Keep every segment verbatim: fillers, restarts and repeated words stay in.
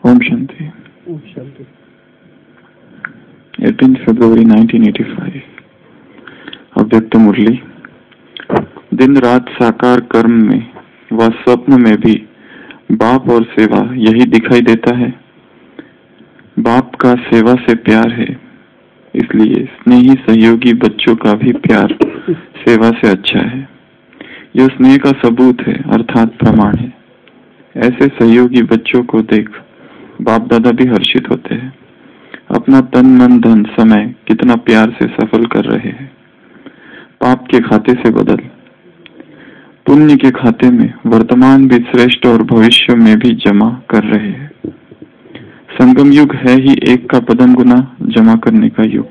ओम शांति। ओम शांति। अठारह फरवरी nineteen eighty five. अव्यक्त मुरली। दिन रात साकार कर्म में व स्वप्न में भी बाप और सेवा यही दिखाई देता है। बाप का सेवा से प्यार है, इसलिए स्नेही सहयोगी बच्चों का भी प्यार सेवा से अच्छा है। यह स्नेह का सबूत है, अर्थात प्रमाण है। ऐसे सहयोगी बच्चों को देख बाप दादा भी हर्षित होते हैं। अपना तन मन धन समय कितना प्यार से सफल कर रहे हैं। पाप के खाते से बदल पुण्य के खाते में वर्तमान भी श्रेष्ठ और भविष्य में भी जमा कर रहे हैं। संगम युग है ही एक का पदम गुना जमा करने का युग।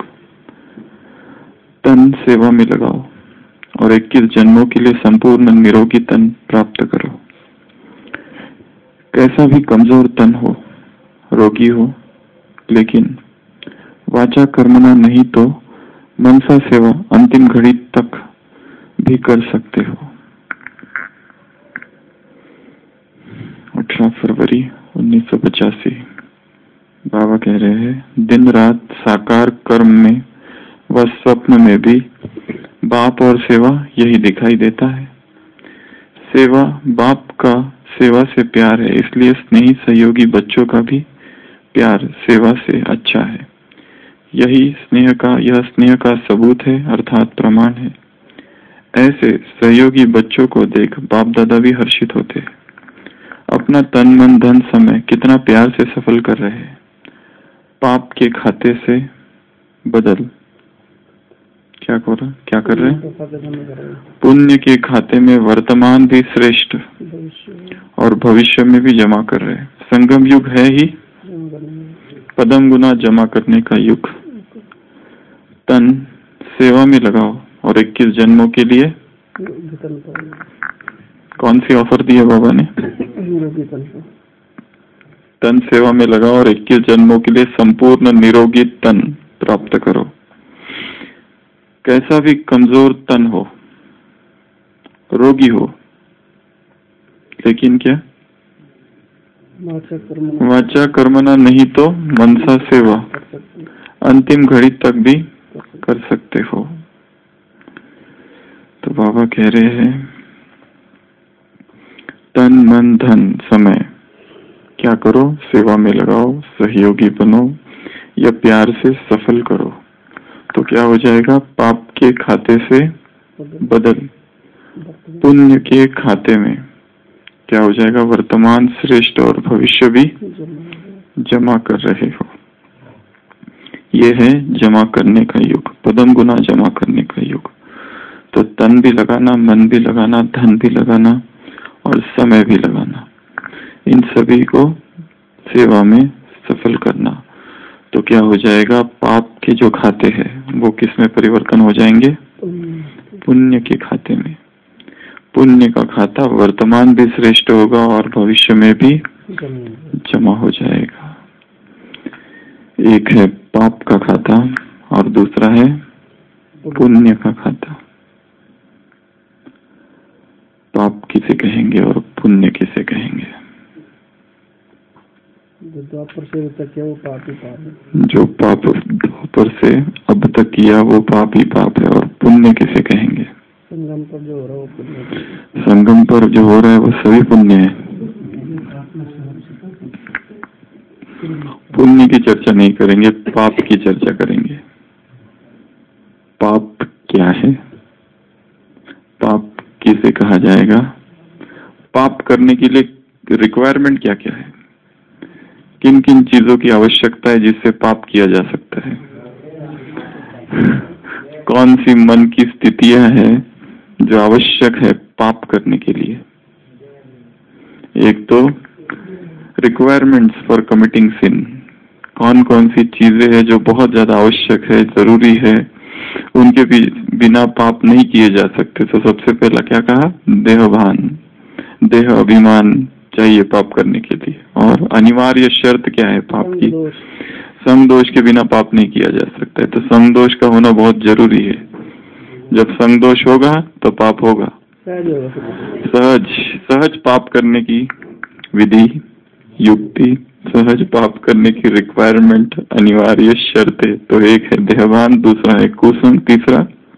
तन सेवा में लगाओ और इक्कीस जन्मों के लिए संपूर्ण निरोगी तन प्राप्त करो। कैसा भी कमजोर तन हो, रोगी हो, लेकिन वाचा कर्मना नहीं तो मनसा सेवा अंतिम घड़ी तक भी कर सकते हो। अठारह फरवरी उन्नीस सौ पचासी। बाबा कह रहे हैं, दिन रात साकार कर्म में व स्वप्न में भी बाप और सेवा यही दिखाई देता है। सेवा बाप का सेवा से प्यार है, इसलिए स्नेही सहयोगी बच्चों का भी प्यार सेवा से अच्छा है। यही स्नेह का यह स्नेह का सबूत है, अर्थात प्रमाण है। ऐसे सहयोगी बच्चों को देख बाप दादा भी हर्षित होते हैं। अपना तन मन धन समय कितना प्यार से सफल कर रहे हैं। पाप के खाते से बदल क्या कर रहे क्या कर रहे हैं? पुण्य के खाते में वर्तमान भी श्रेष्ठ और भविष्य में भी जमा कर रहे हैं। संगम युग है ही पदम गुना जमा करने का युग। तन सेवा में लगाओ और इक्कीस जन्मों के लिए कौन सी ऑफर दी है बाबा ने? तन सेवा में लगाओ और इक्कीस जन्मों के लिए संपूर्ण निरोगी तन प्राप्त करो। कैसा भी कमजोर तन हो, रोगी हो, लेकिन क्या वाचा कर्मना नहीं तो मनसा सेवा अंतिम घड़ी तक भी कर सकते हो। तो बाबा कह रहे हैं, तन मन धन समय क्या करो? सेवा में लगाओ, सहयोगी बनो या प्यार से सफल करो। तो क्या हो जाएगा? पाप के खाते से बदल पुण्य के खाते में क्या हो जाएगा? वर्तमान श्रेष्ठ और भविष्य भी जमा कर रहे हो। यह है जमा करने का युग, पदम गुना जमा करने का युग। तो तन भी लगाना, मन भी लगाना, धन भी लगाना और समय भी लगाना, इन सभी को सेवा में सफल करना। तो क्या हो जाएगा? पाप के जो खाते हैं वो किस में परिवर्तन हो जाएंगे? पुण्य के खाते में। पुण्य का खाता वर्तमान भी श्रेष्ठ होगा और भविष्य में भी जमा हो जाएगा। एक है पाप का खाता और दूसरा है पुण्य का खाता। पाप किसे कहेंगे और पुण्य किसे कहेंगे? द्वापर से अब तक किया वो पाप ही पाप है। जो पाप द्वापर से अब तक किया वो पाप ही पाप है। और पुण्य किसे कहेंगे? संगम पर जो हो रहा है वो पुण्य। संगम पर जो हो रहा है वो सभी पुण्य है। पुण्य की चर्चा नहीं करेंगे, पाप की चर्चा करेंगे। पाप क्या है? पाप किसे कहा जाएगा? पाप करने के लिए रिक्वायरमेंट क्या क्या है? किन किन चीजों की आवश्यकता है जिससे पाप किया जा सकता है? कौन सी मन की स्थितियां हैं जो आवश्यक है पाप करने के लिए? एक तो रिक्वायरमेंट्स फॉर कमिटिंग सिन, कौन कौन सी चीजें हैं जो बहुत ज्यादा आवश्यक है, जरूरी है, उनके भी बिना पाप नहीं किए जा सकते। तो सबसे पहला क्या कहा? देहभान, देह अभिमान चाहिए पाप करने के लिए। और अनिवार्य शर्त क्या है पाप की? संग-दोष के बिना पाप नहीं किया जा सकता है। तो संग-दोष का होना बहुत जरूरी है। जब संग-दोष होगा तो पाप होगा। सहज सहज पाप करने की विधि, युक्ति, सहज पाप करने की रिक्वायरमेंट, अनिवार्य शर्त है। तो एक है देहभान, दूसरा है कुसंग, तीसरा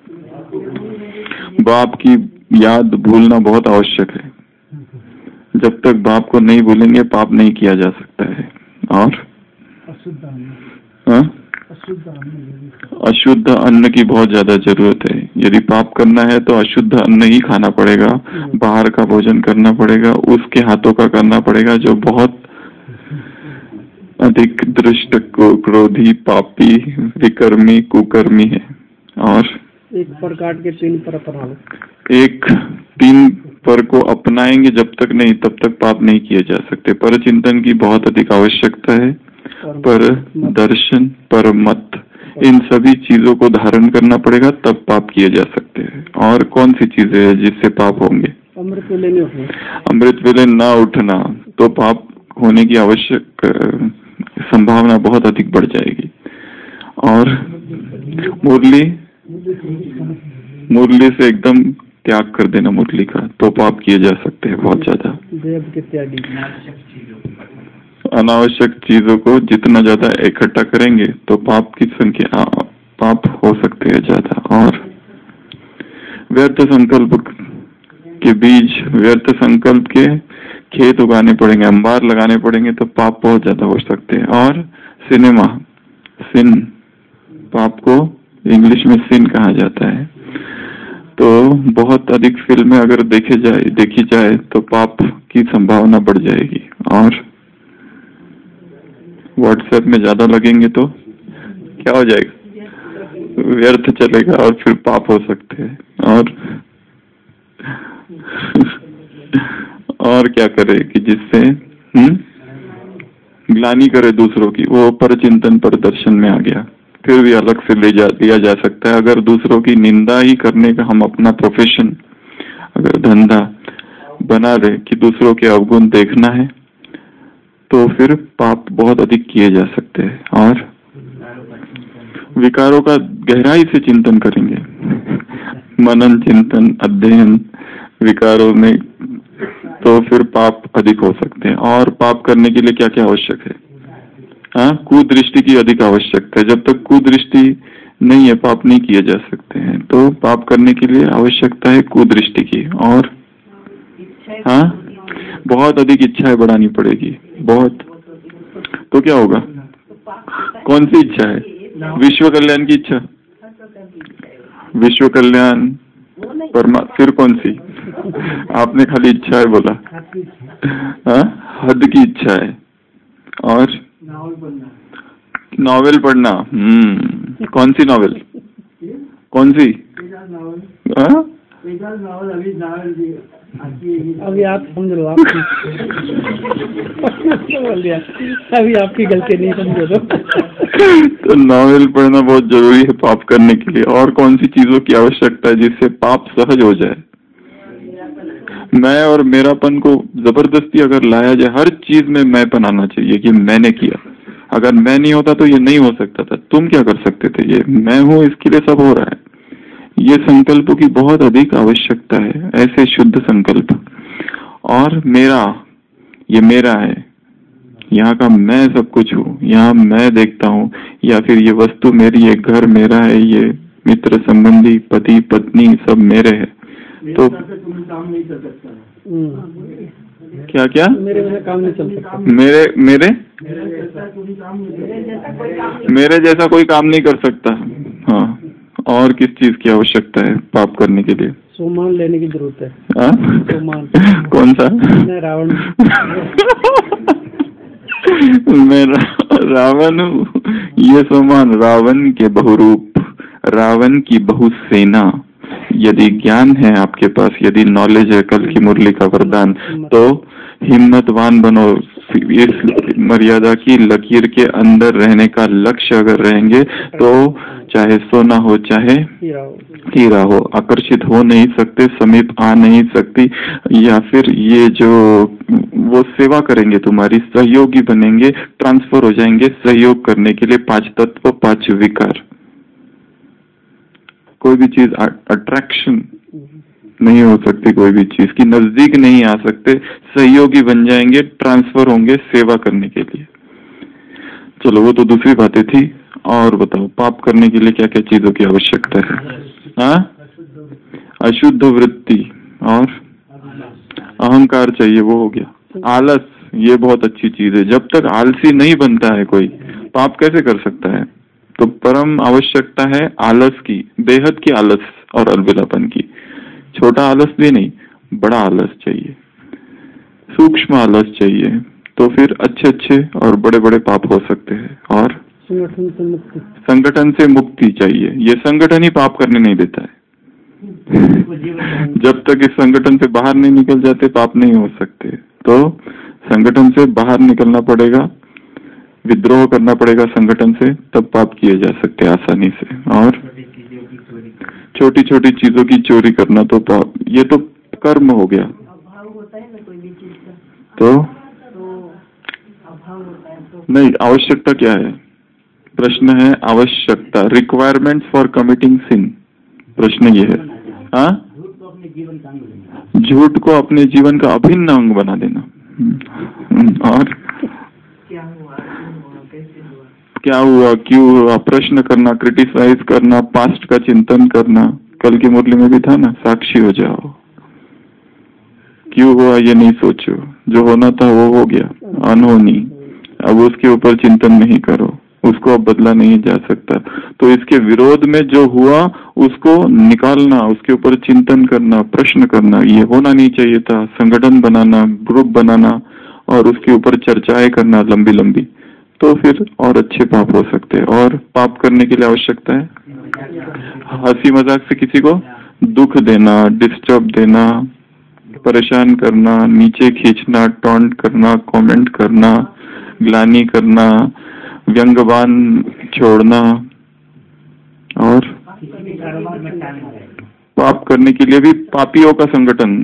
बाप की याद भूलना बहुत आवश्यक है। जब तक बाप को नहीं भूलेंगे पाप नहीं किया जा सकता है। और अशुद्ध हाँ, अशुद्ध अन्न अशुद्ध अन्न की बहुत ज्यादा जरूरत है। यदि पाप करना है तो अशुद्ध अन्न ही खाना पड़ेगा, बाहर का भोजन करना पड़ेगा, उसके हाथों का करना पड़ेगा जो बहुत अधिक दुष्ट, क्रोधी, पापी, विकर्मी, कुकर्मी है। और एक पर काट के तीन पर अपना लो। एक तीन पर को अपनाएंगे जब तक नहीं तब तक पाप नहीं किए जा सकते। पर चिंतन की बहुत अधिक आवश्यकता है। पर दर्शन, पर मत, इन सभी चीजों को धारण करना पड़ेगा तब पाप किए जा सकते हैं। और कौन सी चीजें हैं जिससे पाप होंगे? अमृत वेले नहीं उठना, अमृत वेले ना उठना तो पाप होने की आवश्यक संभावना बहुत अधिक बढ़ जाएगी। और मुरली मुरली से एकदम त्याग कर देना मुरली का, तो पाप किए जा सकते हैं बहुत ज्यादा। देव के त्यागी, अनावश्यक चीजों को जितना ज्यादा इकट्ठा करेंगे तो पाप की संख्या, पाप हो सकते हैं ज्यादा। और व्यर्थ संकल्प के बीज, व्यर्थ संकल्प के खेत उगाने पड़ेंगे, अंबार लगाने पड़ेंगे तो पाप बहुत ज्यादा हो सकते हैं। और सिनेमा, सिन, पाप को इंग्लिश में सिन कहा जाता है। तो बहुत अधिक फिल्में अगर देखे जाए देखी जाए तो पाप की संभावना बढ़ जाएगी। और व्हाट्सएप में ज्यादा लगेंगे तो क्या हो जाएगा? व्यर्थ चलेगा और फिर पाप हो सकते हैं। और और क्या करे कि जिससे हम्म ग्लानि करे दूसरों की, वो पर चिंतन पर दर्शन में आ गया। फिर भी अलग से ले जा दिया जा सकता है। अगर दूसरों की निंदा ही करने का हम अपना प्रोफेशन, अगर धंधा बना रहे कि दूसरों के अवगुण देखना है, तो फिर पाप बहुत अधिक किए जा सकते हैं। और विकारों का गहराई से चिंतन करेंगे, मनन, चिंतन, अध्ययन विकारों में, तो फिर पाप अधिक हो सकते हैं। और पाप करने के लिए क्या क्या आवश्यक है? हाँ, कुदृष्टि की अधिक आवश्यकता है। जब तक कुदृष्टि नहीं है पाप नहीं किए जा सकते हैं। तो पाप करने के लिए आवश्यकता है कुदृष्टि की। और हाँ, बहुत अधिक इच्छाएं बढ़ानी पड़ेगी बहुत। तो क्या होगा? कौन सी इच्छा है? विश्व कल्याण की इच्छा, विश्व कल्याण, परमा, फिर कौन सी? आपने खाली इच्छा है बोला। हाँ, हद की इच्छा है। और नॉवेल पढ़ना। हम्म कौन सी नॉवेल? कौन सी? हाँ, अभी आप समझ लो, आप बोल दिया, अभी आपकी गलती नहीं, समझो तो। तो नॉवेल पढ़ना बहुत जरूरी है पाप करने के लिए। और कौन सी चीजों की आवश्यकता है जिससे पाप सहज हो जाए? मैं और मेरापन को जबरदस्ती अगर लाया जाए, हर चीज में मैंपन आना चाहिए कि मैंने किया। अगर मैं नहीं होता तो ये नहीं हो सकता था। तुम क्या कर सकते थे? ये मैं हूँ, इसके लिए सब हो रहा है। ये संकल्पों की बहुत अधिक आवश्यकता है, ऐसे शुद्ध संकल्प। और मेरा, ये मेरा है, यहाँ का मैं सब कुछ हूँ, यहाँ मैं देखता हूँ, या फिर ये वस्तु मेरी, ये घर मेरा है, ये मित्र संबंधी, पति पत्नी सब मेरे हैं। तो क्या क्या मेरे बिना काम नहीं चल सकता। मेरे मेरे मेरे जैसा कोई काम नहीं कर सकता। हाँ, और किस चीज की आवश्यकता है पाप करने के लिए? सोमान लेने की जरूरत है। आ? सोमान कौन सा? मैं रावण मैं रा, रावण हूँ। ये सोमान रावण के बहुरूप, रावण की बहुसेना। यदि ज्ञान है आपके पास, यदि नॉलेज है, कल की मुरली का वरदान, तो हिम्मतवान बनो। इस मर्यादा की लकीर के अंदर रहने का लक्ष्य अगर रहेंगे तो चाहे सोना हो चाहे हीरा हो, आकर्षित हो नहीं सकते, समीप आ नहीं सकती। या फिर ये जो वो सेवा करेंगे, तुम्हारी सहयोगी बनेंगे, ट्रांसफर हो जाएंगे सहयोग करने के लिए। पांच तत्व, पांच विकार। कोई भी चीज अट्रैक्शन नहीं हो सकती, कोई भी चीज की नजदीक नहीं आ सकते, सहयोगी बन जाएंगे, ट्रांसफर होंगे सेवा करने के लिए। चलो वो तो दूसरी बातें थी। और बताओ, पाप करने के लिए क्या क्या चीजों की आवश्यकता है? हाँ, अशुद्ध वृत्ति और अहंकार चाहिए, वो हो गया। आलस, ये बहुत अच्छी चीज है। जब तक आलसी नहीं बनता है कोई, पाप कैसे कर सकता है? तो परम आवश्यकता है आलस की, बेहद की आलस और अलबेलापन की। छोटा आलस भी नहीं, बड़ा आलस चाहिए, सूक्ष्म आलस चाहिए, तो फिर अच्छे अच्छे और बड़े बड़े पाप हो सकते हैं। और संगठन से मुक्ति, संगठन से मुक्ति चाहिए। ये संगठन ही पाप करने नहीं देता है। जब तक इस संगठन से बाहर नहीं निकल जाते, पाप नहीं हो सकते। तो संगठन से बाहर निकलना पड़ेगा, विद्रोह करना पड़ेगा संगठन से, तब पाप किए जा सकते हैं आसानी से। और छोटी छोटी चीजों की चोरी करना तो पाप, ये तो कर्म हो गया। तो नहीं, आवश्यकता क्या है? प्रश्न है आवश्यकता, रिक्वायरमेंट्स फॉर कमिटिंग सिन। प्रश्न ये है, हाँ, झूठ को अपने जीवन का अभिन्न अंग बना देना। और क्या हुआ, क्यों हुआ, प्रश्न करना, क्रिटिसाइज करना, पास्ट का चिंतन करना। कल की मुरली में भी था ना, साक्षी हो जाओ। क्यों हुआ ये नहीं सोचो, जो होना था वो हो गया, अनहोनी। अब उसके ऊपर चिंतन नहीं करो, उसको अब बदला नहीं जा सकता। तो इसके विरोध में जो हुआ उसको निकालना, उसके ऊपर चिंतन करना, प्रश्न करना, ये होना नहीं चाहिए था। संगठन बनाना, ग्रुप बनाना और उसके ऊपर चर्चाएं करना लंबी लंबी, तो फिर और अच्छे पाप हो सकते हैं। और पाप करने के लिए आवश्यकता है हंसी मजाक से किसी को दुख देना, डिस्टर्ब देना, परेशान करना, नीचे खींचना, टॉन्ट करना, कमेंट करना, ग्लानी करना, व्यंग्यबान छोड़ना। और पाप करने के लिए भी पापियों का संगठन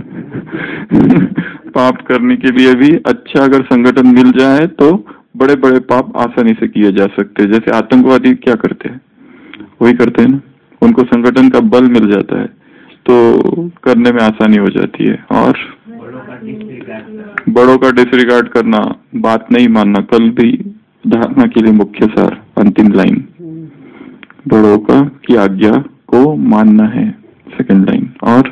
पाप करने के लिए भी अच्छा अगर संगठन मिल जाए तो बड़े बड़े पाप आसानी से किए जा सकते हैं। जैसे आतंकवादी क्या करते हैं, वही करते हैं ना, उनको संगठन का बल मिल जाता है तो करने में आसानी हो जाती है। और बड़ों का डिसरिगार्ड करना, बात नहीं मानना। कल भी धारणा के लिए मुख्य सार, अंतिम लाइन, बड़ों का की आज्ञा को मानना है, सेकंड लाइन। और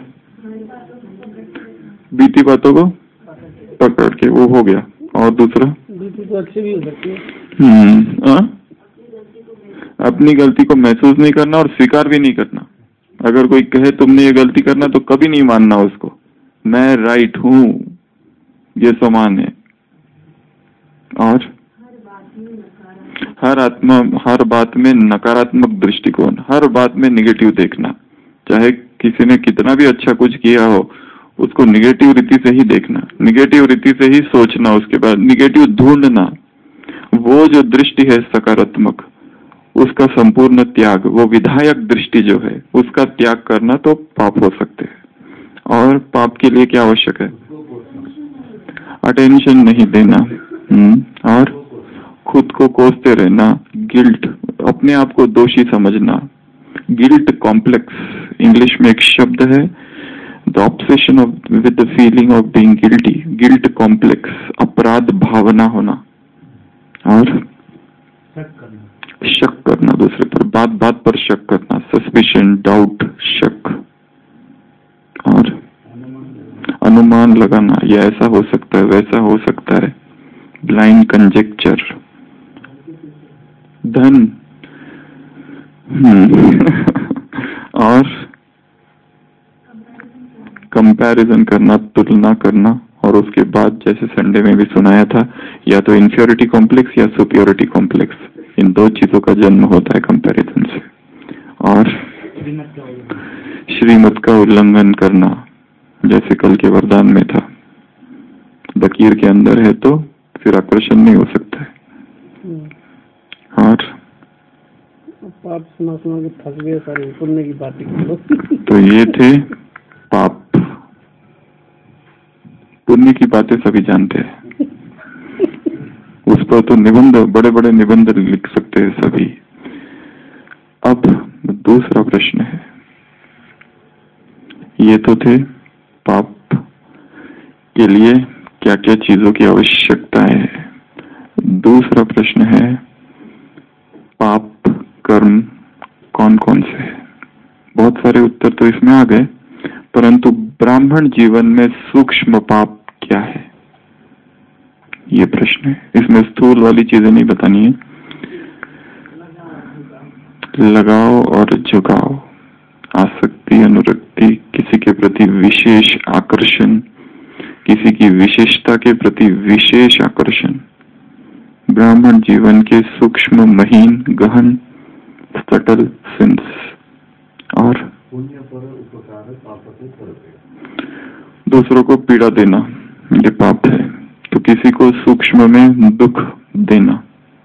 बीती बातों को पकड़ के, वो हो गया। और दूसरा, बीती तो अच्छी भी हो सकती है। हम्म आ? अपनी गलती को महसूस नहीं करना और स्वीकार भी नहीं करना। अगर कोई कहे तुमने ये गलती करना, तो कभी नहीं मानना उसको, मैं राइट हूं, ये समान है। और हर आत्मा हर बात में नकारात्मक दृष्टिकोण, हर बात में निगेटिव देखना। चाहे किसी ने कितना भी अच्छा कुछ किया हो, उसको निगेटिव रीति से ही देखना, निगेटिव रीति से ही सोचना, उसके बाद निगेटिव ढूंढना। वो जो दृष्टि है सकारात्मक, उसका संपूर्ण त्याग, वो विधायक दृष्टि जो है उसका त्याग करना, तो पाप हो सकते हैं। और पाप के लिए क्या आवश्यक है? अटेंशन नहीं देना, और खुद को कोसते रहना, गिल्ट, अपने आप को दोषी समझना, गिल्ट कॉम्प्लेक्स, इंग्लिश में एक शब्द है, the obsession of with the feeling of being guilty, guilt complex, अपराध भावना होना। और शक करना दूसरे पर, बात बात पर शक करना, सस्पिशन, डाउट, शक। और अनुमान लगाना, ये ऐसा हो सकता है, वैसा हो सकता है, ब्लाइंड कंजेक्चर। धन और कंपैरिजन करना, तुलना करना। और उसके बाद जैसे संडे में भी सुनाया था, या तो इंफियोरिटी कॉम्प्लेक्स या सुपियोरिटी कॉम्प्लेक्स, इन दो चीजों का जन्म होता है कंपैरिजन से। और श्रीमत का उल्लंघन करना, जैसे कल के वरदान में था, लकीर के अंदर है तो फिर आकर्षण नहीं हो सकता है। और पाप सुना सुना के थक गए सारे, पुण्य की बातें तो ये थे पाप। पुण्य की बातें सभी जानते हैं, उस पर तो निबंध, बड़े बड़े निबंध लिख सकते हैं सभी। अब दूसरा प्रश्न है, ये तो थे पाप के लिए क्या क्या चीजों की आवश्यकता है। दूसरा प्रश्न है कौन कौन से हैं? बहुत सारे उत्तर तो इसमें आ गए, परंतु ब्राह्मण जीवन में सूक्ष्म पाप क्या है, ये प्रश्न है। इसमें स्थूल वाली चीजें नहीं बतानी है। लगाव और झुकाव, आसक्ति, अनुरक्ति, किसी के प्रति विशेष आकर्षण, किसी की विशेषता के प्रति विशेष आकर्षण, ब्राह्मण जीवन के सूक्ष्म, महीन, गहन, सटल सिंस। और दूसरों को पीड़ा देना ये पाप है, तो किसी को सूक्ष्म में दुख देना,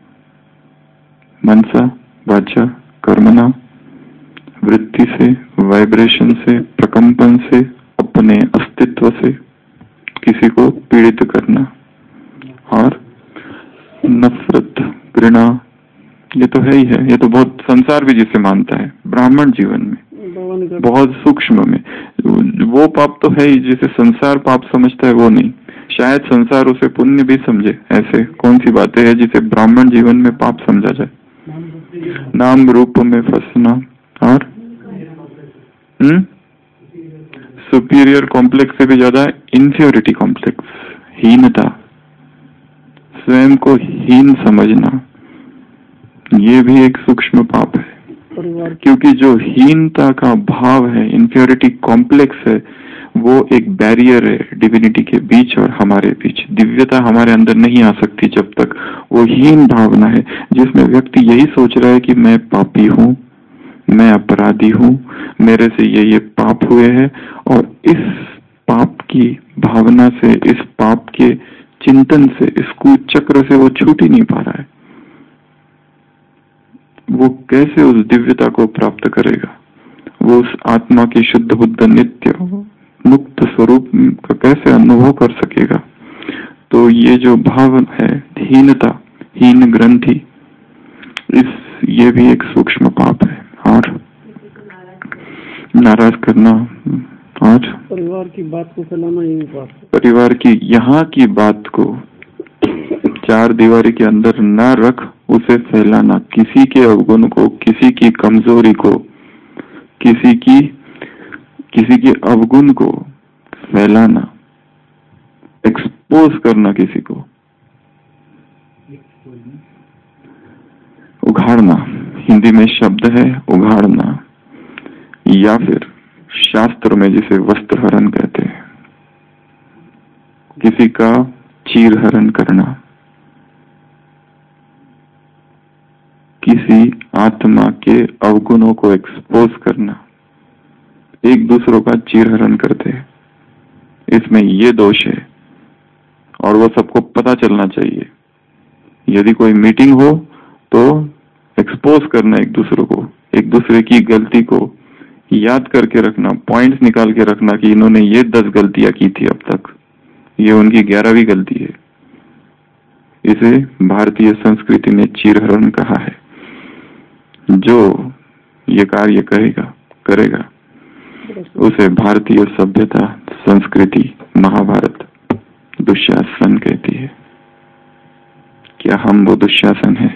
मनसा, वाचा, कर्मणा, वृत्ति से, वाइब्रेशन से, प्रकंपन से, अपने अस्तित्व से किसी को पीड़ित करना। और नफरत, घृणा, ये तो है ही है, ये तो बहुत संसार भी जिसे मानता है ब्राह्मण जीवन में, बहुत सूक्ष्म में। वो पाप तो है ही जिसे संसार पाप समझता है, वो नहीं। शायद संसार उसे पुण्य भी समझे। ऐसे कौन सी बातें हैं जिसे ब्राह्मण जीवन में पाप समझा जाए? नाम रूप में फंसना, और हम्म सुपीरियर कॉम्प्लेक्स से भी ज्यादा इंफीरियोरिटी कॉम्प्लेक्स, हीनता, स्वयं को हीन समझना, ये भी एक सूक्ष्म पाप है। क्योंकि जो हीनता का भाव है, इंफीरियोरिटी कॉम्प्लेक्स है, वो एक बैरियर है डिविनिटी के बीच और हमारे बीच। दिव्यता हमारे अंदर नहीं आ सकती जब तक वो हीन भावना है, जिसमें व्यक्ति यही सोच रहा है कि मैं पापी हूँ, मैं अपराधी हूँ, मेरे से ये ये पाप हुए हैं, और इस पाप की भावना से, इस पाप के चिंतन से, इस कुचक्र से वो छूट ही नहीं पा रहा है। वो कैसे उस दिव्यता को प्राप्त करेगा? वो उस आत्मा की शुद्ध बुद्ध नित्य मुक्त स्वरूप का कैसे अनुभव कर सकेगा? तो ये जो भाव है हीनता, हीन ग्रंथि, इस ये भी एक सूक्ष्म पाप है। और नाराज करना, और परिवार की बात को फैलाना, ये पाप है। परिवार की, यहाँ की बात को चार दीवारी के अंदर न रख उसे फैलाना, किसी के अवगुण को, किसी की कमजोरी को, किसी की किसी के अवगुण को फैलाना, एक्सपोज करना, किसी को उघाड़ना, हिंदी में शब्द है उघाड़ना, या फिर शास्त्र में जिसे वस्त्र हरण कहते हैं, किसी का चीर हरण करना, किसी आत्मा के अवगुणों को एक्सपोज करना, एक दूसरों का चीरहरण करते हैं। इसमें ये दोष है और वो सबको पता चलना चाहिए। यदि कोई मीटिंग हो तो एक्सपोज करना एक दूसरों को, एक दूसरे की गलती को याद करके रखना, पॉइंट्स निकाल के रखना कि इन्होंने ये दस गलतियां की थी अब तक, ये उनकी ग्यारहवीं गलती है। इसे भारतीय संस्कृति ने चीरहरण कहा है। जो ये कार्य करेगा करेगा उसे भारतीय सभ्यता, संस्कृति, महाभारत दुशासन कहती है। क्या हम वो दुशासन है?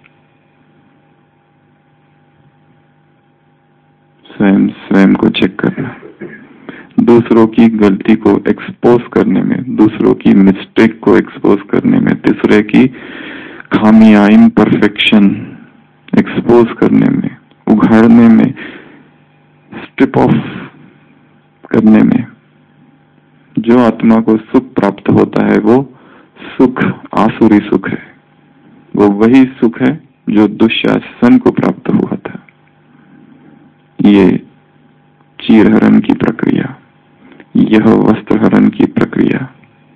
स्वयं स्वयं को चेक करना, दूसरों की गलती को एक्सपोज करने में, दूसरों की मिस्टेक को एक्सपोज करने में, दूसरे की खामियां, इम्परफेक्शन एक्सपोज करने में, उघाड़ने में, स्ट्रिप ऑफ करने में, जो आत्मा को सुख प्राप्त होता है वो सुख आसुरी सुख है। वो वही सुख है जो दुशासन को प्राप्त हुआ था। ये चीरहरण की प्रक्रिया, यह वस्त्रहरण की प्रक्रिया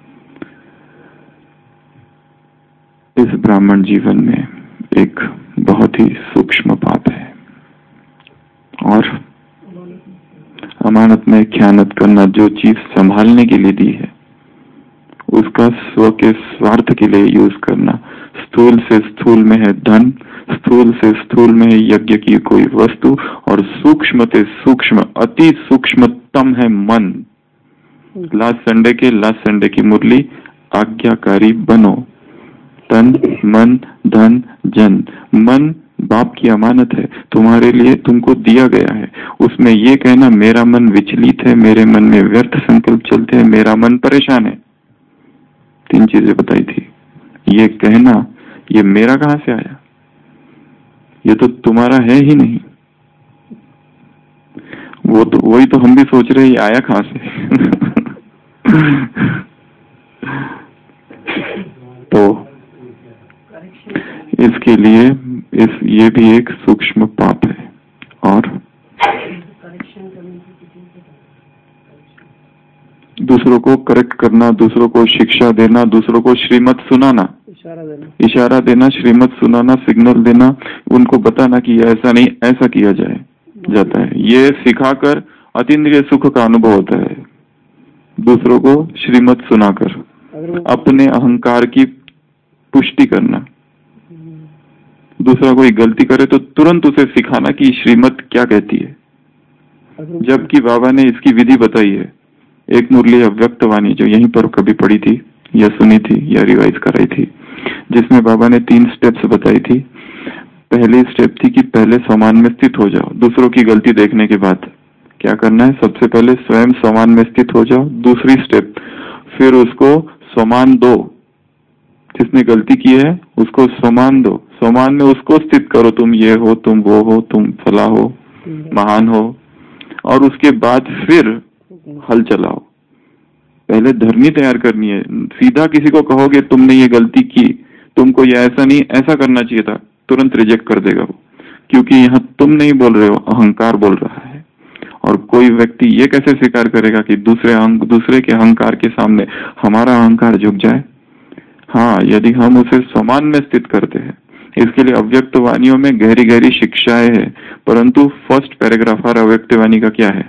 इस ब्राह्मण जीवन में एक बहुत ही सूक्ष्म पाप है। और अमानत में ख्यानत करना, जो चीज संभालने के लिए दी है उसका स्व के स्वार्थ के लिए यूज करना। स्थूल से स्थूल में है धन, स्थूल से स्थूल में है यज्ञ की कोई वस्तु, और सूक्ष्म से सूक्ष्म, अति सूक्ष्मतम है मन। लास्ट संडे के लास्ट संडे की मुरली, आज्ञाकारी बनो, तन मन धन जन। मन बाप की अमानत है, तुम्हारे लिए तुमको दिया गया है। उसमें ये कहना मेरा मन विचलित है, मेरे मन में व्यर्थ संकल्प चलते हैं, मेरा मन परेशान है, तीन चीजें बताई थी। ये कहना ये मेरा कहां से आया, ये तो तुम्हारा है ही नहीं। वो तो वही तो हम भी सोच रहे हैं, ये आया कहां से। तो इसके लिए इस ये भी एक सूक्ष्म पाप है। और दूसरों को करेक्ट करना, दूसरों को शिक्षा देना, दूसरों को श्रीमत सुनाना, इशारा देना, इशारा देना, श्रीमत सुनाना, सिग्नल देना, उनको बताना कि ऐसा नहीं ऐसा किया जाए जाता है। ये सिखाकर अतीन्द्रिय सुख का अनुभव होता है। दूसरों को श्रीमत सुनाकर अपने अहंकार की पुष्टि करना। दूसरा कोई गलती करे तो तुरंत उसे सिखाना कि श्रीमत क्या कहती है, जबकि बाबा ने इसकी विधि बताई है। एक मुरली अव्यक्त वाणी जो यहीं पर कभी पढ़ी थी या सुनी थी या रिवाइज कराई थी, जिसमें बाबा ने तीन स्टेप्स बताई थी। पहली स्टेप थी कि पहले समान में स्थित हो जाओ। दूसरों की गलती देखने के बाद क्या करना है, सबसे पहले स्वयं समान में स्थित हो जाओ। दूसरी स्टेप, फिर उसको समान दो, जिसने गलती की है उसको समान दो, समान में उसको स्थित करो, तुम ये हो, तुम वो हो, तुम फला हो, महान हो। और उसके बाद फिर हल चलाओ। पहले धरनी तैयार करनी है। सीधा किसी को कहोगे तुमने ये गलती की, तुमको ये ऐसा नहीं ऐसा करना चाहिए था, तुरंत रिजेक्ट कर देगा वो, क्योंकि यहाँ तुम नहीं बोल रहे हो, अहंकार बोल रहा है। और कोई व्यक्ति ये कैसे स्वीकार करेगा कि दूसरे दूसरे के अहंकार के सामने हमारा अहंकार झुक जाए। हाँ, यदि हम उसे समान में स्थित करते हैं। इसके लिए अव्यक्त वाणियों में गहरी गहरी शिक्षाएं हैं, परंतु फर्स्ट पैराग्राफ और अव्यक्त वाणी का क्या है,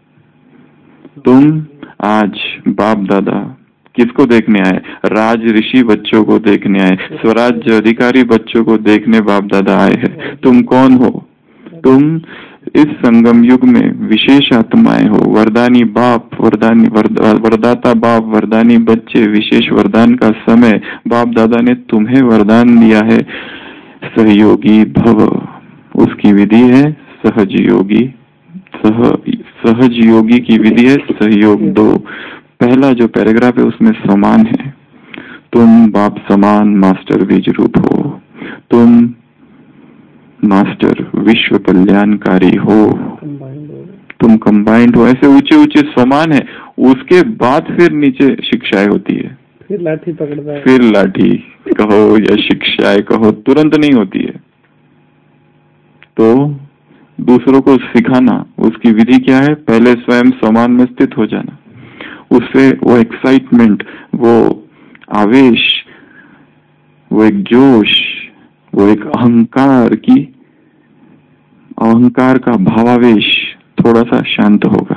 तुम आज बाप दादा किसको देखने आए, राज ऋषि बच्चों को देखने आए, स्वराज्य अधिकारी बच्चों को देखने बाप दादा आए हैं। तुम कौन हो, तुम इस संगम युग में विशेष आत्माएं हो, वरदानी बाप, वरदानी वर्द, वरदाता बाप, वरदानी बच्चे, विशेष वरदान का समय बाप दादा ने तुम्हें वरदान दिया है। सहयोगी भव, उसकी विधि है सहज योगी, सह सहज योगी की विधि है सहयोग दो। पहला जो पैराग्राफ है उसमें समान है, तुम बाप समान मास्टर बीज रूप हो, तुम मास्टर विश्व कल्याणकारी हो, तुम कंबाइंड हो, ऐसे ऊंचे ऊंचे समान है। उसके बाद फिर नीचे शिक्षाएं होती है, फिर लाठी पकड़ता है, फिर लाठी कहो या शिक्षाएं कहो, तुरंत नहीं होती है। तो दूसरों को सिखाना, उसकी विधि क्या है, पहले स्वयं समान में स्थित हो जाना, उससे वो एक्साइटमेंट, वो आवेश, वो एक जोश, वो एक अहंकार की अहंकार का भावावेश थोड़ा सा शांत होगा।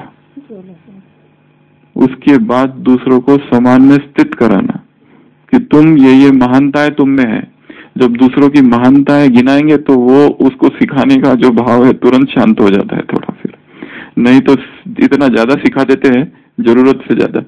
उसके बाद दूसरों को समान में स्थित कराना कि तुम ये ये महानताएं तुम में है। जब दूसरों की महानताएं गिनाएंगे तो वो उसको सिखाने का जो भाव है तुरंत शांत हो जाता है थोड़ा। फिर नहीं तो इतना ज्यादा सिखा देते हैं, जरूरत से ज्यादा,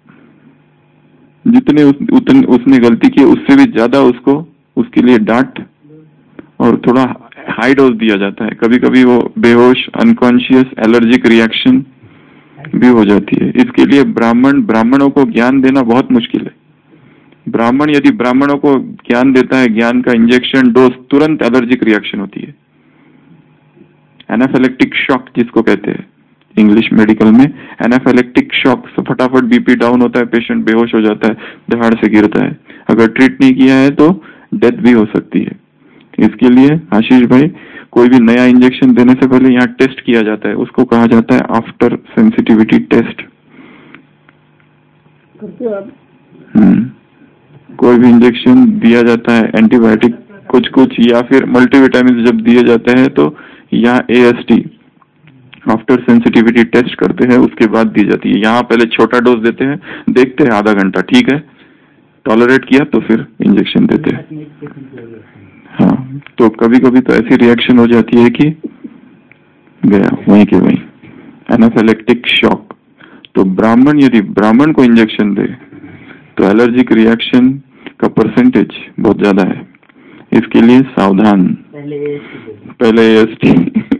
जितने उस, उतने उसने गलती की उससे भी ज्यादा उसको उसके लिए डांट और थोड़ा हाई डोज दिया जाता है। कभी कभी वो बेहोश, अनकॉन्शियस, एलर्जिक रिएक्शन भी हो जाती है। इसके लिए ब्राह्मण ब्राह्मणों को ज्ञान देना बहुत मुश्किल है। ब्राह्मण यदि ब्राह्मणों को ज्ञान देता है, ज्ञान का इंजेक्शन डोज, तुरंत एलर्जिक रिएक्शन होती है। एनाफिलेक्टिक शॉक जिसको कहते हैं इंग्लिश मेडिकल में, एनाफिलेक्टिक शॉक, फटाफट बीपी डाउन होता है, पेशेंट बेहोश हो जाता है, दहाड़ से गिरता है। अगर ट्रीट नहीं किया है तो डेथ भी हो सकती है। इसके लिए आशीष भाई, कोई भी नया इंजेक्शन देने से पहले यहाँ टेस्ट किया जाता है, उसको कहा जाता है आफ्टर सेंसिटिविटी टेस्ट। हम्म कोई भी इंजेक्शन दिया जाता है, एंटीबायोटिक कुछ कुछ या फिर मल्टीविटामिन जब दिए जाते हैं तो यहाँ A S T after sensitivity test करते हैं, उसके बाद दी जाती है। यहाँ पहले छोटा डोज देते हैं, देखते हैं आधा घंटा ठीक है, टॉलरेट किया तो फिर इंजेक्शन देते हैं। हाँ, तो कभी कभी तो ऐसी रिएक्शन हो जाती है कि गया वहीं के वहीं, एनाफिलेक्टिक शॉक। तो ब्राह्मण यदि ब्राह्मण को इंजेक्शन दे तो एलर्जिक रिएक्शन का परसेंटेज बहुत ज्यादा है। इसके लिए सावधान। पहले एस टी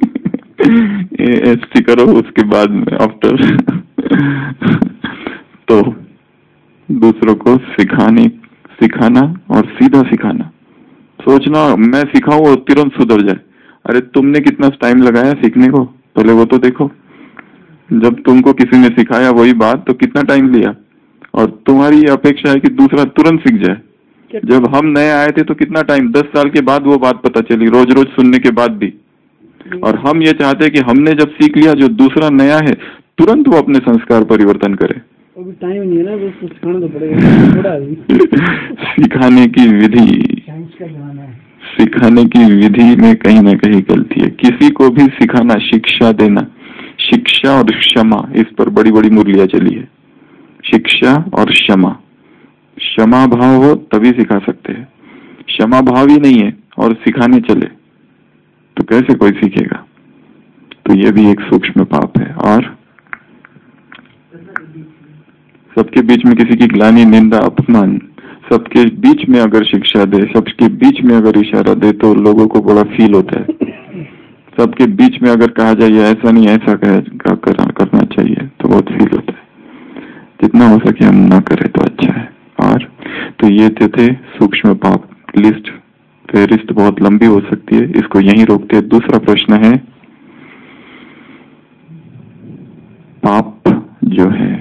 एस टी करो, उसके बाद में आफ्टर तो दूसरों को सिखाने सिखाना और सीधा सिखाना। सोचना मैं सिखाऊं और तुरंत सुधर जाए, अरे तुमने कितना टाइम लगाया सीखने को, पहले वो तो देखो। जब तुमको किसी ने सिखाया वही बात तो कितना टाइम लिया, और तुम्हारी अपेक्षा है कि दूसरा तुरंत सीख जाए। जब हम नए आए थे तो कितना टाइम, दस साल के बाद वो बात पता चली, रोज रोज सुनने के बाद भी। और हम ये चाहते हैं कि हमने जब सीख लिया, जो दूसरा नया है तुरंत वो अपने संस्कार परिवर्तन करे। अभी टाइम नहीं है ना, उसको सिखाना तो पड़ेगा थोड़ा भी। सिखाने की विधि सिखाने की विधि में कहीं ना कहीं गलती है। किसी को भी सिखाना, शिक्षा देना, शिक्षा और क्षमा, इस पर बड़ी बड़ी मुरलियां चली है। शिक्षा और क्षमा, क्षमा भाव हो तभी सिखा सकते हैं। क्षमा भाव ही नहीं है और सिखाने चले तो कैसे कोई सीखेगा। तो ये भी एक सूक्ष्म पाप है। और सबके बीच में किसी की ग्लानि, निंदा, अपमान, सबके बीच में अगर शिक्षा दे, सबके बीच में अगर इशारा दे तो लोगों को बड़ा फील होता है। सबके बीच में अगर कहा जाए ऐसा नहीं ऐसा कह, कर, करना चाहिए तो बहुत फील होता है। जितना हो सके हम ना करें तो अच्छा है। और तो ये थे सूक्ष्म पाप। लिस्ट फेरिस्त बहुत लंबी हो सकती है, इसको यहीं रोकते हैं। दूसरा प्रश्न है, पाप जो है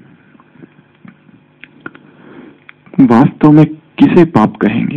वास्तव में किसे पाप कहेंगे?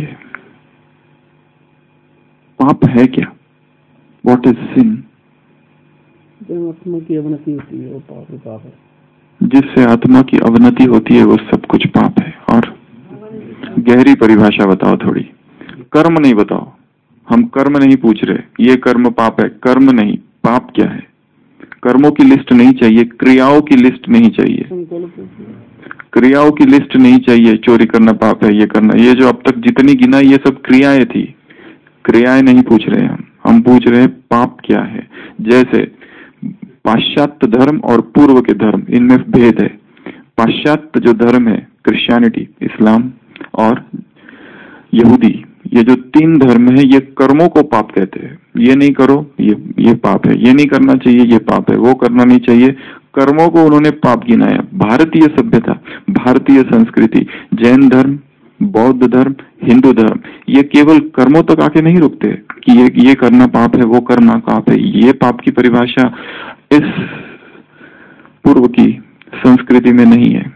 पाप है क्या? What is sin? जो आत्मा की अवनति होती है वो पाप है। पाप है जिससे आत्मा की अवनति होती है वो सब कुछ पाप है। और गहरी परिभाषा बताओ थोड़ी, कर्म नहीं बताओ। हम कर्म नहीं पूछ रहे, ये कर्म पाप है, कर्म नहीं, पाप क्या है? कर्मों की लिस्ट नहीं चाहिए, क्रियाओं की लिस्ट नहीं चाहिए, क्रियाओं की लिस्ट नहीं चाहिए। चोरी करना पाप है, ये करना, ये जो अब तक जितनी गिना ये सब क्रियाएं थी, क्रियाएं नहीं पूछ रहे हम हम पूछ रहे हैं पाप क्या है। जैसे पाश्चात्य धर्म और पूर्व के धर्म, इनमें भेद है। पाश्चात्य जो धर्म है, क्रिश्चियनिटी, इस्लाम और यहूदी, ये जो तीन धर्म है ये कर्मों को पाप कहते हैं। ये नहीं करो, ये ये पाप है, ये नहीं करना चाहिए, ये पाप है, वो करना नहीं चाहिए, कर्मों को उन्होंने पाप गिनाया। भारतीय सभ्यता, भारतीय संस्कृति, जैन धर्म, बौद्ध धर्म, हिंदू धर्म, ये केवल कर्मों तक आके नहीं रुकते कि ये ये करना पाप है, वो करना पाप है। ये पाप की परिभाषा इस पूर्व की संस्कृति में नहीं है।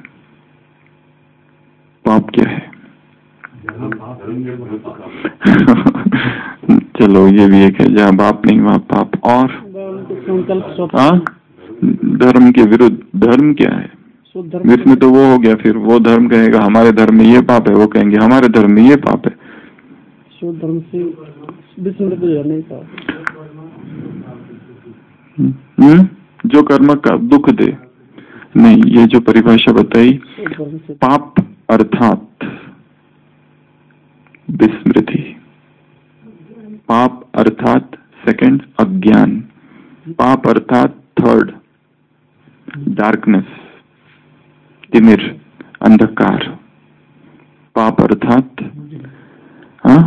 पाप क्या है? चलो ये भी एक है, जहाँ बाप नहीं वहाँ पाप। और हाँ, धर्म के विरुद्ध धर्म क्या है? इसमें तो वो हो गया, फिर वो धर्म कहेगा हमारे धर्म में ये पाप है, वो कहेंगे हमारे धर्म में ये पाप है। धर्म से नहीं पाप। हम्म जो कर्म का दुख दे नहीं, ये जो परिभाषा बताई, पाप अर्थात विस्मृति, पाप अर्थात सेकंड अज्ञान, पाप अर्थात थर्ड डार्कनेस, तिमिर, अंधकार, पाप अर्थात हाँ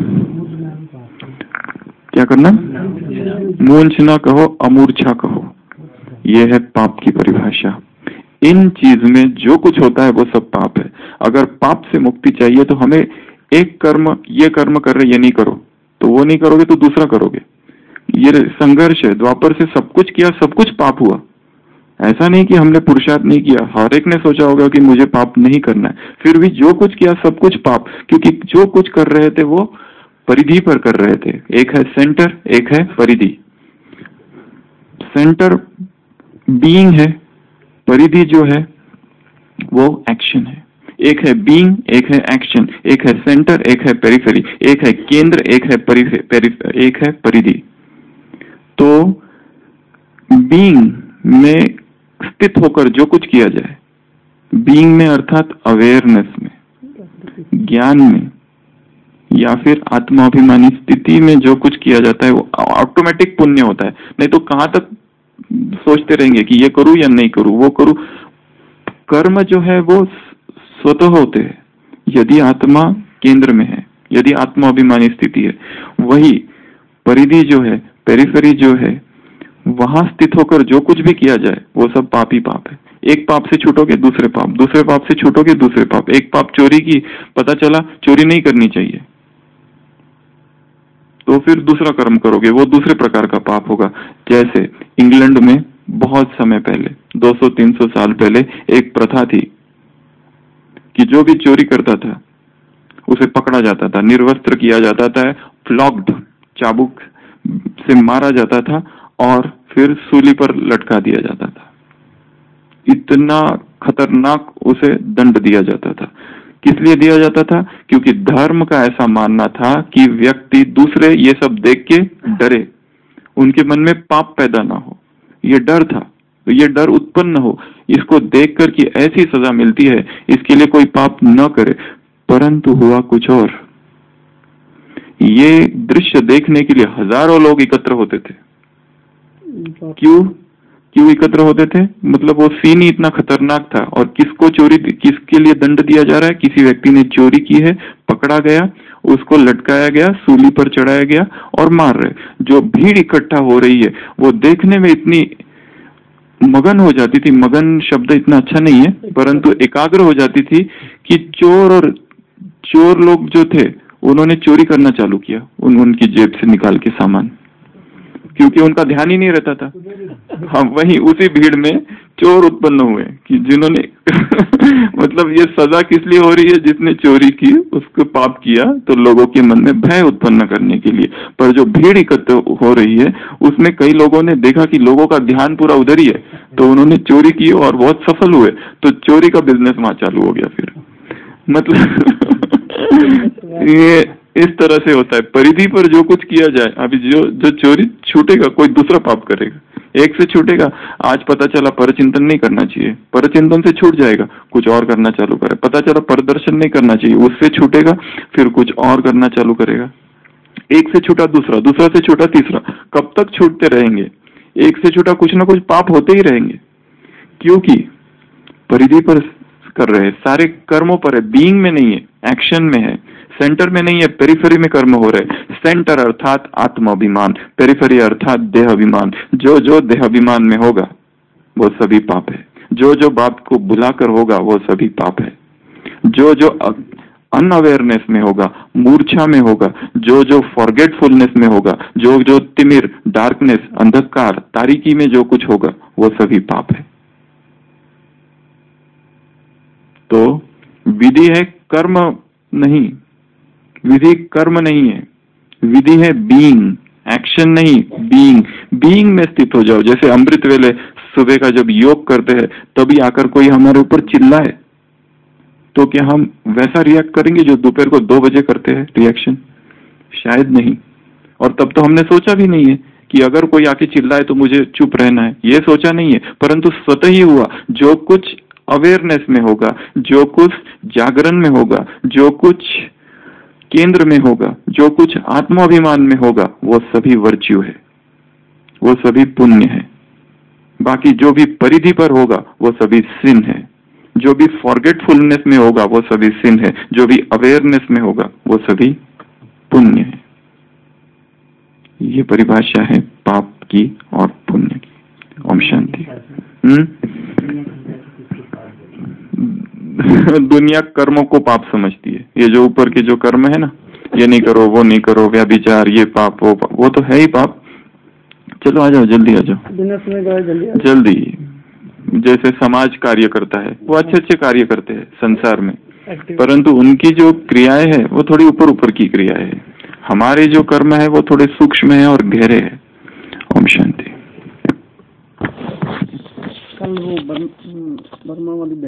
क्या करना? मूंछ ना कहो, अमूर्छा कहो, यह है पाप की परिभाषा। इन चीज में जो कुछ होता है वो सब पाप है। अगर पाप से मुक्ति चाहिए तो हमें एक कर्म, ये कर्म कर रहे ये नहीं करो, तो वो नहीं करोगे तो दूसरा करोगे। ये संघर्ष है। द्वापर से सब कुछ किया, सब कुछ पाप हुआ। ऐसा नहीं कि हमने पुरुषार्थ नहीं किया, हर एक ने सोचा होगा कि मुझे पाप नहीं करना है, फिर भी जो कुछ किया सब कुछ पाप, क्योंकि जो कुछ कर रहे थे वो परिधि पर कर रहे थे। एक है सेंटर, एक है परिधि। सेंटर बीइंग है, परिधि जो है वो एक्शन है। एक है बीइंग, एक है एक्शन, एक है सेंटर, एक है पेरिफेरी, एक है केंद्र, एक है पेरिफेरी, एक है परिधि। तो बीइंग में स्थित होकर जो कुछ किया जाए, बीइंग में अर्थात अवेयरनेस में, ज्ञान में, या फिर आत्माभिमानी स्थिति में जो कुछ किया जाता है वो ऑटोमेटिक पुण्य होता है। नहीं तो कहां तक सोचते रहेंगे कि ये करूं या नहीं करूं, वो करूं। कर्म जो है वो स्वतः होते हैं यदि आत्मा केंद्र में है, यदि आत्माभिमानी स्थिति है। वही परिधि जो है, पेरिफेरी जो है, वहां स्थित होकर जो कुछ भी किया जाए वो सब पाप ही पाप है। एक पाप से छूटोगे दूसरे पाप, दूसरे पाप से छूटोगे दूसरे पाप। एक पाप चोरी की, पता चला चोरी नहीं करनी चाहिए, तो फिर दूसरा कर्म करोगे, वो दूसरे प्रकार का पाप होगा। जैसे इंग्लैंड में बहुत समय पहले, दो सौ तीन सौ साल पहले एक प्रथा थी कि जो भी चोरी करता था उसे पकड़ा जाता था, निर्वस्त्र किया जाता था, फ्लॉग्ड, चाबुक से मारा जाता था और फिर सूली पर लटका दिया जाता था। इतना खतरनाक उसे दंड दिया जाता था। किस लिए दिया जाता था? क्योंकि धर्म का ऐसा मानना था कि व्यक्ति दूसरे ये सब देख के डरे, उनके मन में पाप पैदा ना हो, ये डर था। तो ये डर उत्पन्न हो, इसको देखकर कि ऐसी सजा मिलती है, इसके लिए कोई पाप न करे। परंतु हुआ कुछ और। ये दृश्य देखने के लिए हजारों लोग एकत्र होते थे। क्यों क्यों एकत्र होते थे? मतलब वो सीन ही इतना खतरनाक था। और किसको चोरी, किसके लिए दंड दिया जा रहा है? किसी व्यक्ति ने चोरी की है, पकड़ा गया, उसको लटकाया गया, सूली पर चढ़ाया गया और मार रहे। जो भीड़ इकट्ठा हो रही है वो देखने में इतनी मगन हो जाती थी, मगन शब्द इतना अच्छा नहीं है, परंतु एकाग्र हो जाती थी कि चोर और चोर लोग जो थे उन्होंने चोरी करना चालू किया, उन उनकी जेब से निकाल के सामान, क्योंकि उनका ध्यान ही नहीं रहता था। हाँ, वही उसी भीड़ में चोर उत्पन्न हुए कि जिन्होंने मतलब ये सजा किस लिए हो रही है? जिसने चोरी की, उसको पाप किया, तो लोगों के मन में भय उत्पन्न करने के लिए। पर जो भीड़ इकट्ठे हो रही है उसमें कई लोगों ने देखा कि लोगों का ध्यान पूरा उधर ही है, तो उन्होंने चोरी की और बहुत सफल हुए, तो चोरी का बिजनेस वहां चालू हो गया। फिर मतलब ये इस तरह से होता है। परिधि पर जो कुछ किया जाए, अभी जो जो चोरी छूटेगा कोई दूसरा पाप करेगा, एक से छूटेगा। आज पता चला परचिंतन नहीं करना चाहिए, परचिंतन से छूट जाएगा, कुछ और करना चालू करे। पता चला परदर्शन नहीं करना चाहिए, उससे छूटेगा, फिर कुछ और करना चालू करेगा। एक से छूटा दूसरा, दूसरा से छूटा तीसरा, कब तक छूटते रहेंगे? एक से छूटा कुछ ना कुछ पाप होते ही रहेंगे, क्योंकि परिधि पर कर रहे, सारे कर्मों पर है, बीइंग में नहीं है, एक्शन में है, सेंटर में नहीं है, पेरिफेरी में कर्म हो रहे। सेंटर अर्थात आत्माभिमान, पेरिफेरी अर्थात देहाभिमान। जो जो देहाभिमान में होगा वो सभी पाप है, जो जो बात को बुलाकर होगा वो सभी पाप है, जो जो अनअवेयरनेस में होगा, मूर्छा में होगा, जो जो फॉरगेटफुलनेस में होगा, जो जो तिमिर, डार्कनेस, अंधकार, तारीकी में जो कुछ होगा वो सभी पाप है। तो विधि है, कर्म नहीं। विधि कर्म नहीं है, विधि है बीइंग, एक्शन नहीं, बीइंग। बीइंग में स्थित हो जाओ। जैसे अमृत वेले सुबह का जब योग करते हैं तभी आकर कोई हमारे ऊपर चिल्लाए तो क्या हम वैसा रिएक्ट करेंगे जो दोपहर को दो बजे करते हैं रिएक्शन? शायद नहीं। और तब तो हमने सोचा भी नहीं है कि अगर कोई आके चिल्लाए तो मुझे चुप रहना है, ये सोचा नहीं है। परंतु स्वतः ही हुआ। जो कुछ अवेयरनेस में होगा, जो कुछ जागरण में होगा, जो कुछ केंद्र में होगा, जो कुछ आत्माभिमान में होगा, वो सभी वर्च्यू है, वो सभी पुण्य है। बाकी जो भी परिधि पर होगा वो सभी सिन है। जो भी फॉरगेटफुलनेस में होगा वो सभी सिन है, जो भी अवेयरनेस में होगा वो सभी पुण्य है। ये परिभाषा है पाप की और पुण्य की। ओम शांति। हम्म दुनिया कर्मों को पाप समझती है। ये जो ऊपर के जो कर्म है ना, ये नहीं करो, वो नहीं करो, व्यभिचार, ये पाप, वो पाप, वो तो है ही पाप। चलो आ जाओ, जल्दी आ जाओ, जल्दी जल्दी। जैसे समाज कार्य करता है, वो अच्छे अच्छे कार्य करते हैं संसार में, परंतु उनकी जो क्रियाएं है वो थोड़ी ऊपर ऊपर की क्रियाएं है। हमारे जो कर्म है वो थोड़े सूक्ष्म है और गहरे है। ओम शांति। कल वो बर्मा वाली